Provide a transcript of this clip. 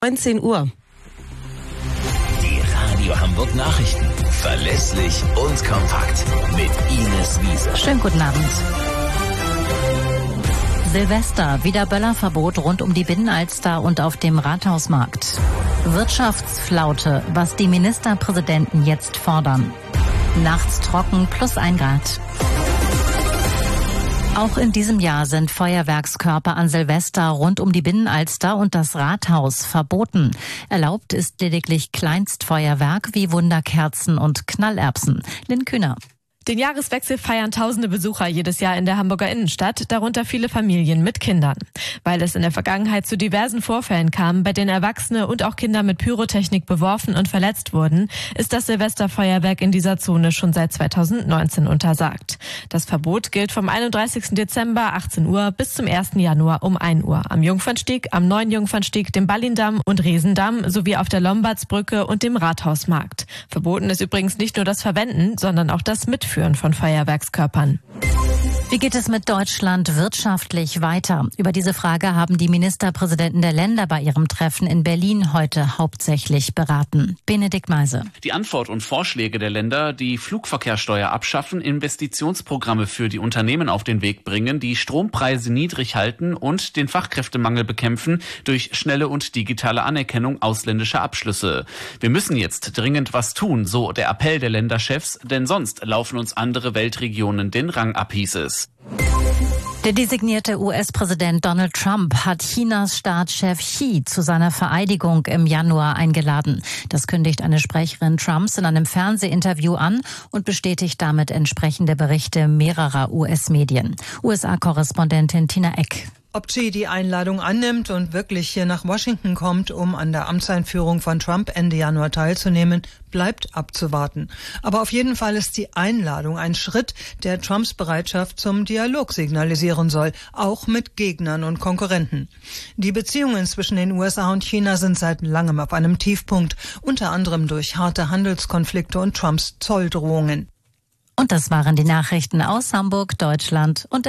19 Uhr. Die Radio Hamburg Nachrichten. Verlässlich und kompakt. Mit Ines Wiese. Schönen guten Abend. Silvester, wieder Böllerverbot rund um die Binnenalster und auf dem Rathausmarkt. Wirtschaftsflaute, was die Ministerpräsidenten jetzt fordern. Nachts trocken, +1 Grad. Auch in diesem Jahr sind Feuerwerkskörper an Silvester rund um die Binnenalster und das Rathaus verboten. Erlaubt ist lediglich Kleinstfeuerwerk wie Wunderkerzen und Knallerbsen. Lynn Kühner. Den Jahreswechsel feiern tausende Besucher jedes Jahr in der Hamburger Innenstadt, darunter viele Familien mit Kindern. Weil es in der Vergangenheit zu diversen Vorfällen kam, bei denen Erwachsene und auch Kinder mit Pyrotechnik beworfen und verletzt wurden, ist das Silvesterfeuerwerk in dieser Zone schon seit 2019 untersagt. Das Verbot gilt vom 31. Dezember 18 Uhr bis zum 1. Januar um 1 Uhr am Jungfernstieg, am Neuen Jungfernstieg, dem Ballindamm und Resendamm sowie auf der Lombardsbrücke und dem Rathausmarkt. Verboten ist übrigens nicht nur das Verwenden, sondern auch das Mitführen von Feuerwerkskörpern. Wie geht es mit Deutschland wirtschaftlich weiter? Über diese Frage haben die Ministerpräsidenten der Länder bei ihrem Treffen in Berlin heute hauptsächlich beraten. Benedikt Meise. Die Antwort und Vorschläge der Länder, die Flugverkehrssteuer abschaffen, Investitionsprogramme für die Unternehmen auf den Weg bringen, die Strompreise niedrig halten und den Fachkräftemangel bekämpfen durch schnelle und digitale Anerkennung ausländischer Abschlüsse. Wir müssen jetzt dringend was tun, so der Appell der Länderchefs, denn sonst laufen uns andere Weltregionen den Rang ab, hieß es. Der designierte US-Präsident Donald Trump hat Chinas Staatschef Xi zu seiner Vereidigung im Januar eingeladen. Das kündigt eine Sprecherin Trumps in einem Fernsehinterview an und bestätigt damit entsprechende Berichte mehrerer US-Medien. USA-Korrespondentin Tina Eck. Ob Xi die Einladung annimmt und wirklich hier nach Washington kommt, um an der Amtseinführung von Trump Ende Januar teilzunehmen, bleibt abzuwarten. Aber auf jeden Fall ist die Einladung ein Schritt, der Trumps Bereitschaft zum Dialog signalisieren soll, auch mit Gegnern und Konkurrenten. Die Beziehungen zwischen den USA und China sind seit langem auf einem Tiefpunkt, unter anderem durch harte Handelskonflikte und Trumps Zolldrohungen. Und das waren die Nachrichten aus Hamburg, Deutschland und